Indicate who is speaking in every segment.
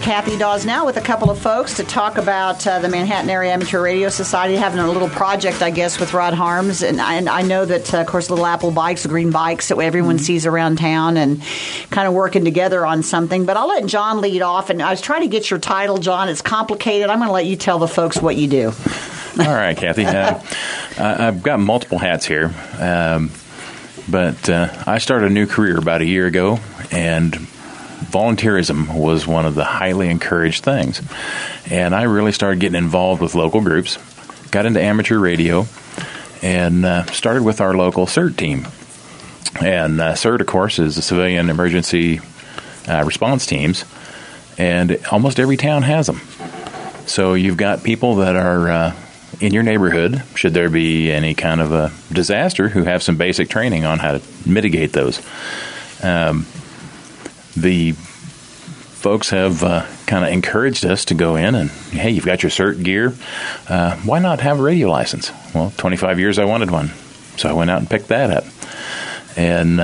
Speaker 1: Kathy Dawes now with a couple of folks to talk about the Manhattan Area Amateur Radio Society having a little project, I guess, with Rod Harms. And I know that, of course, Little Apple bikes, the green bikes that everyone sees around town, and kind of working together on something. But I'll let John lead off. And I was trying to get your title, John. It's complicated. I'm going to let you tell the folks what you do.
Speaker 2: All right, Kathy. I've got multiple hats here. But I started a new career about a year ago, and volunteerism was one of the highly encouraged things. And I really started getting involved with local groups, got into amateur radio, and started with our local CERT team. And CERT, of course, is the Civilian Emergency Response Teams, and almost every town has them. So you've got people that are in your neighborhood, should there be any kind of a disaster, who have some basic training on how to mitigate those. The folks have kind of encouraged us to go in and, hey, you've got your CERT gear. Why not have a radio license? Well, 25 years I wanted one, so I went out and picked that up. And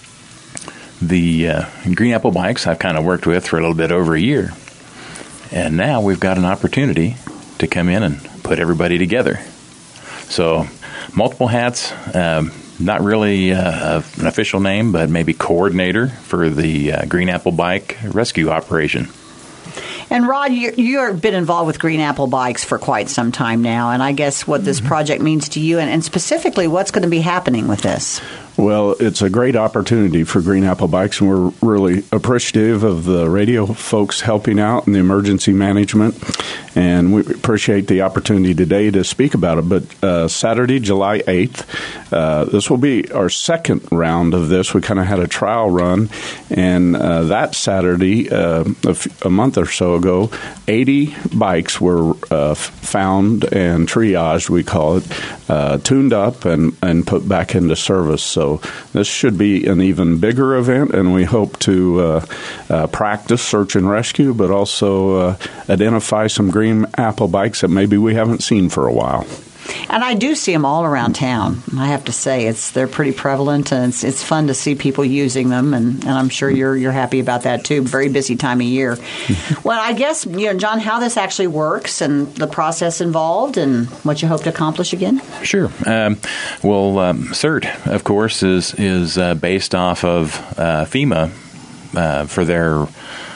Speaker 2: the Green Apple bikes I've kind of worked with for a little bit over a year. And now we've got an opportunity to come in and put everybody together. So multiple hats. Not really an official name, but maybe coordinator for the Green Apple Bike Rescue Operation.
Speaker 1: And Rod, you've been involved with Green Apple Bikes for quite some time now, and I guess what this project means to you, and specifically what's going to be happening with this.
Speaker 3: Well, it's a great opportunity for Green Apple Bikes, and we're really appreciative of the radio folks helping out in the emergency management, and we appreciate the opportunity today to speak about it. But Saturday, July 8th, this will be our second round of this. We kind of had a trial run, and that Saturday, a month or so ago, 80 bikes were found and triaged, we call it, tuned up and put back into service. So this should be an even bigger event, and we hope to practice search and rescue, but also identify some Green Apple bikes that maybe we haven't seen for a while.
Speaker 1: And I do see them all around town. I have to say, they're pretty prevalent, and it's fun to see people using them, and I'm sure you're happy about that too. Very busy time of year. Well, I guess, John, how this actually works and the process involved, and what you hope to accomplish again.
Speaker 2: Sure. CERT, of course, is based off of FEMA for their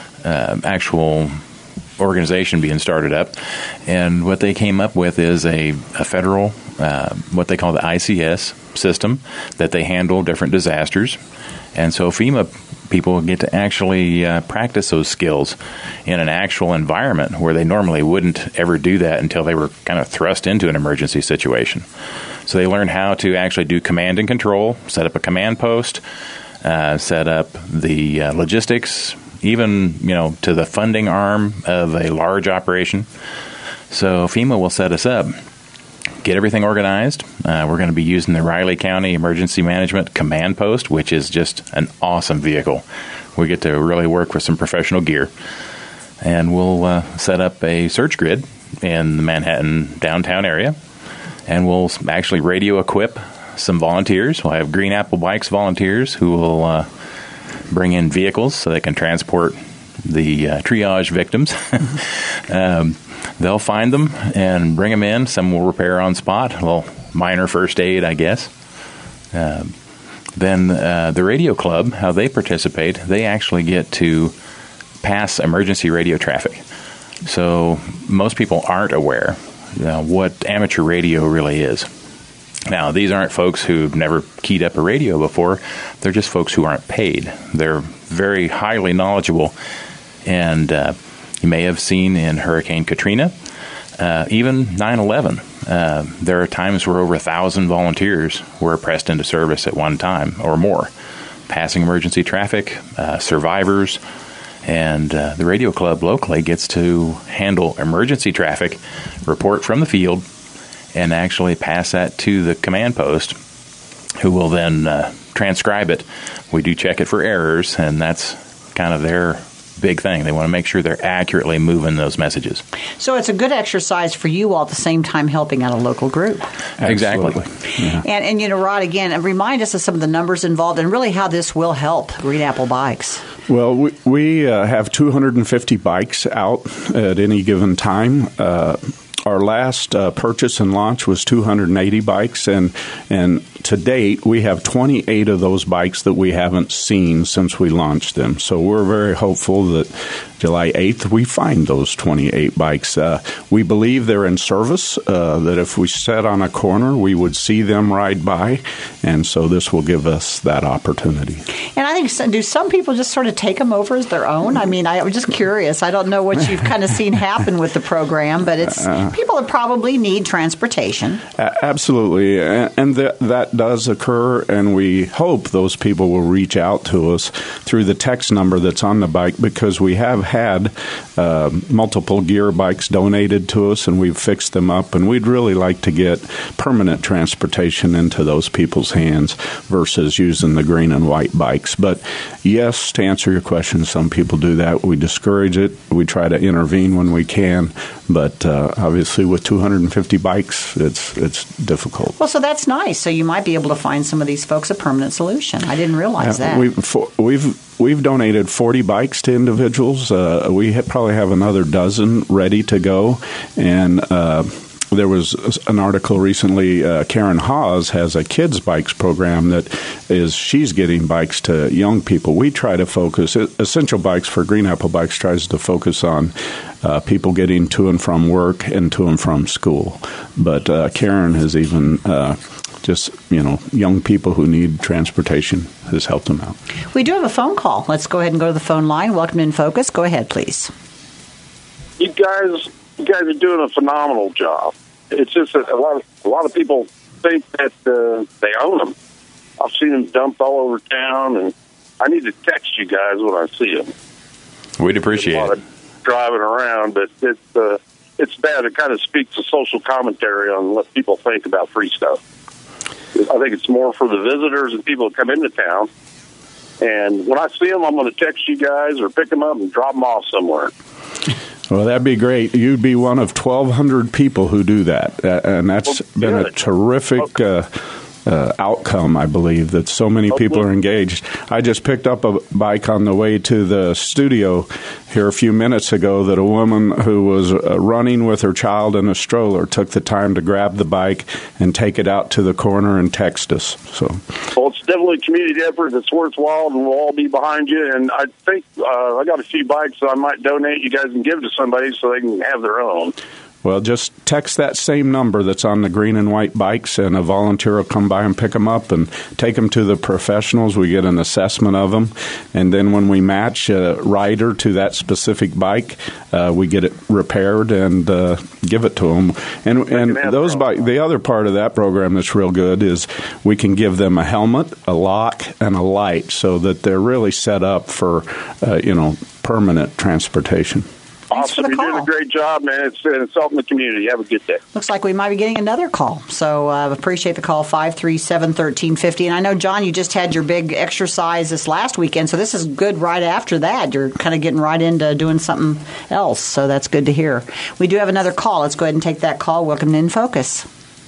Speaker 2: actual organization being started up, and what they came up with is a federal, what they call the ICS system, that they handle different disasters. And so FEMA people get to actually practice those skills in an actual environment where they normally wouldn't ever do that until they were kind of thrust into an emergency situation. So they learn how to actually do command and control, set up a command post, set up the logistics, even, to the funding arm of a large operation. So FEMA will set us up, get everything organized. We're going to be using the Riley County Emergency Management Command Post, which is just an awesome vehicle. We get to really work with some professional gear. And we'll set up a search grid in the Manhattan downtown area. And we'll actually radio equip some volunteers. We'll have Green Apple Bikes volunteers who will bring in vehicles so they can transport the triage victims. They'll find them and bring them in. Some will repair on spot, a little minor first aid, I guess. Then the radio club, how they participate, they actually get to pass emergency radio traffic. So most people aren't aware what amateur radio really is. Now, these aren't folks who've never keyed up a radio before. They're just folks who aren't paid. They're very highly knowledgeable. And you may have seen in Hurricane Katrina, even 9/11, there are times where over 1,000 volunteers were pressed into service at one time or more, passing emergency traffic, survivors. And the radio club locally gets to handle emergency traffic, report from the field, and actually pass that to the command post, who will then transcribe it. We do check it for errors, and that's kind of their big thing. They want to make sure they're accurately moving those messages.
Speaker 1: So it's a good exercise for you all at the same time helping out a local group.
Speaker 2: Exactly.
Speaker 3: Yeah.
Speaker 1: And Rod, again, remind us of some of the numbers involved and really how this will help Green Apple Bikes.
Speaker 3: Well, we have 250 bikes out at any given time. Our last purchase and launch was 280 bikes, and to date, we have 28 of those bikes that we haven't seen since we launched them. So we're very hopeful that July 8th, we find those 28 bikes. We believe they're in service, that if we sat on a corner, we would see them ride by, and so this will give us that opportunity.
Speaker 1: And I think, do some people just sort of take them over as their own? I mean, I'm just curious. I don't know what you've kind of seen happen with the program, but it's people that probably need transportation.
Speaker 3: Absolutely, and that does occur, and we hope those people will reach out to us through the text number that's on the bike, because we have had multiple gear bikes donated to us, and we've fixed them up, and we'd really like to get permanent transportation into those people's hands versus using the green and white bikes. But yes, to answer your question, some people do that. We discourage it. We try to intervene when we can, but obviously with 250 bikes, it's difficult.
Speaker 1: Well, so that's nice. So you might be able to find some of these folks a permanent solution. I didn't realize that.
Speaker 3: We've donated 40 bikes to individuals. We probably have another dozen ready to go, and there was an article recently. Karen Hawes has a kids' bikes program she's getting bikes to young people. We try to focus. Essential Bikes for Green Apple Bikes tries to focus on people getting to and from work and to and from school. But Karen has even just young people who need transportation has helped them out.
Speaker 1: We do have a phone call. Let's go ahead and go to the phone line. Welcome in Focus. Go ahead, please.
Speaker 4: You guys are doing a phenomenal job. It's just that a lot of people think that they own them. I've seen them dumped all over town, and I need to text you guys when I see them.
Speaker 2: We'd appreciate it.
Speaker 4: Driving around, but it's bad. It kind of speaks to social commentary on what people think about free stuff. I think it's more for the visitors and people that come into town. And when I see them, I'm going to text you guys or pick them up and drop them off somewhere.
Speaker 3: Well, that'd be great. You'd be one of 1,200 people who do that, and that's been a terrific outcome, I believe, that so many people are engaged. I just picked up a bike on the way to the studio here a few minutes ago that a woman who was running with her child in a stroller took the time to grab the bike and take it out to the corner and text us.
Speaker 4: Well, it's definitely a community effort that's worthwhile, and we'll all be behind you. And I think I got a few bikes that I might donate. You guys can give to somebody so they can have their own.
Speaker 3: Well, just text that same number that's on the green and white bikes, and a volunteer will come by and pick them up and take them to the professionals. We get an assessment of them, and then when we match a rider to that specific bike, we get it repaired and give it to them. And those bikes, the other part of that program that's real good is we can give them a helmet, a lock, and a light, so that they're really set up for permanent transportation.
Speaker 4: Awesome. You're doing a great job, man. It's helping the community. Have a good day.
Speaker 1: Looks like we might be getting another call. So appreciate the call, 537-1350. And I know, John, you just had your big exercise this last weekend, so this is good right after that. You're kind of getting right into doing something else, so that's good to hear. We do have another call. Let's go ahead and take that call. Welcome to In Focus.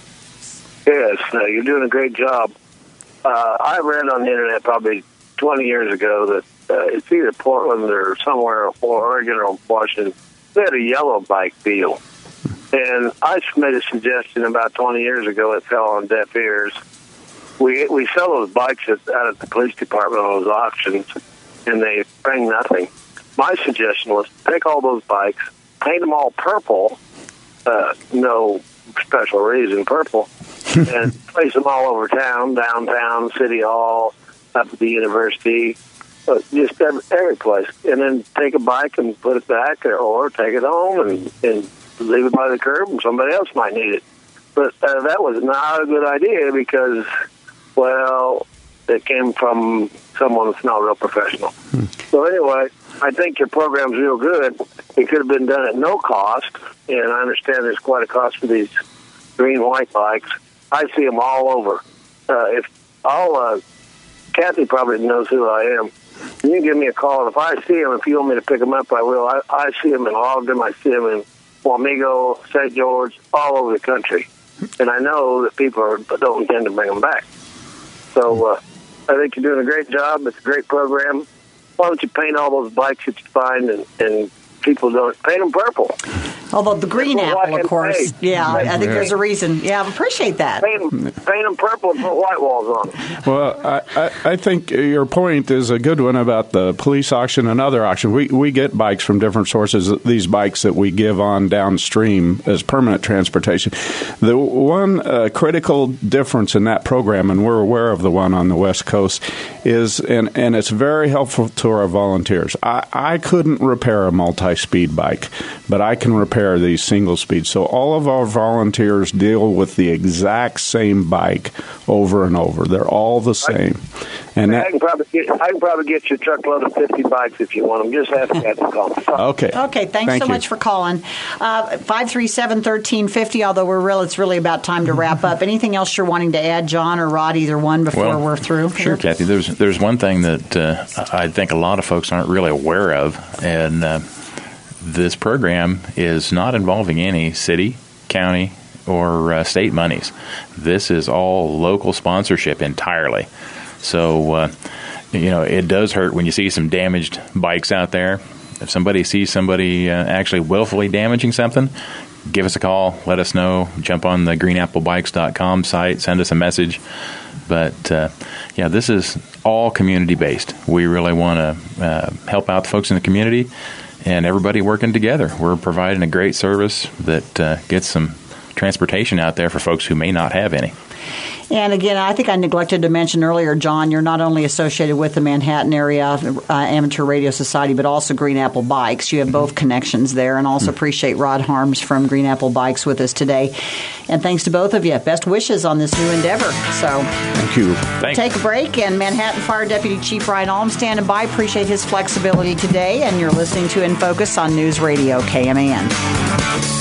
Speaker 5: Yes, you're doing a great job. I read on the Internet probably 20 years ago that it's either Portland or somewhere, or Oregon or Washington. They had a yellow bike deal. And I made a suggestion about 20 years ago. It fell on deaf ears. We sell those bikes out at the police department on those auctions, and they bring nothing. My suggestion was take all those bikes, paint them all purple, no special reason, purple, and place them all over town, downtown, City Hall, up at the university, just every place, and then take a bike and put it back, or take it home and leave it by the curb, and somebody else might need it. But that was not a good idea because, well, it came from someone that's not real professional. So anyway, I think your program's real good. It could have been done at no cost, and I understand there's quite a cost for these green-white bikes. I see them all over. Kathy probably knows who I am. You can give me a call. If I see them, if you want me to pick them up, I will. I see them in Ogden. I see them in Wamego, St. George, all over the country. And I know that people don't intend to bring them back. So I think you're doing a great job. It's a great program. Why don't you paint all those bikes that you find and people don't paint them purple?
Speaker 1: Although the green apple, of course. Yeah, I think there's a reason. Yeah, I appreciate that.
Speaker 5: Paint them purple and put white walls on them.
Speaker 3: Well, I think your point is a good one about the police auction and other auction. We get bikes from different sources, these bikes that we give on downstream as permanent transportation. The one critical difference in that program, and we're aware of the one on the West Coast, is, and it's very helpful to our volunteers. I couldn't repair a multi-speed bike, but I can repair these single speeds. So all of our volunteers deal with the exact same bike over and over. They're all the same. And
Speaker 5: I can probably get you a truckload of 50 bikes if you want them. Just ask me at the call.
Speaker 3: Okay.
Speaker 1: Okay. Thanks so much for calling. 537-1350. Although it's really about time to wrap up. Anything else you're wanting to add, John or Rod? Either one before we're through.
Speaker 2: Sure, Kathy. There's one thing that I think a lot of folks aren't really aware of, and this program is not involving any city, county, or state monies. This is all local sponsorship entirely. So, it does hurt when you see some damaged bikes out there. If somebody sees somebody actually willfully damaging something, give us a call, let us know, jump on the greenapplebikes.com site, send us a message. But, this is all community-based. We really want to help out the folks in the community and everybody working together. We're providing a great service that gets some transportation out there for folks who may not have any.
Speaker 1: And again, I think I neglected to mention earlier, John, you're not only associated with the Manhattan Area Amateur Radio Society, but also Green Apple Bikes. You have both connections there, and also appreciate Rod Harms from Green Apple Bikes with us today. And thanks to both of you. Best wishes on this new endeavor. So,
Speaker 3: thank you.
Speaker 2: Thanks.
Speaker 1: Take a break, and Manhattan Fire Deputy Chief Ryan Alm standing by. Appreciate his flexibility today, and you're listening to In Focus on News Radio KMAN.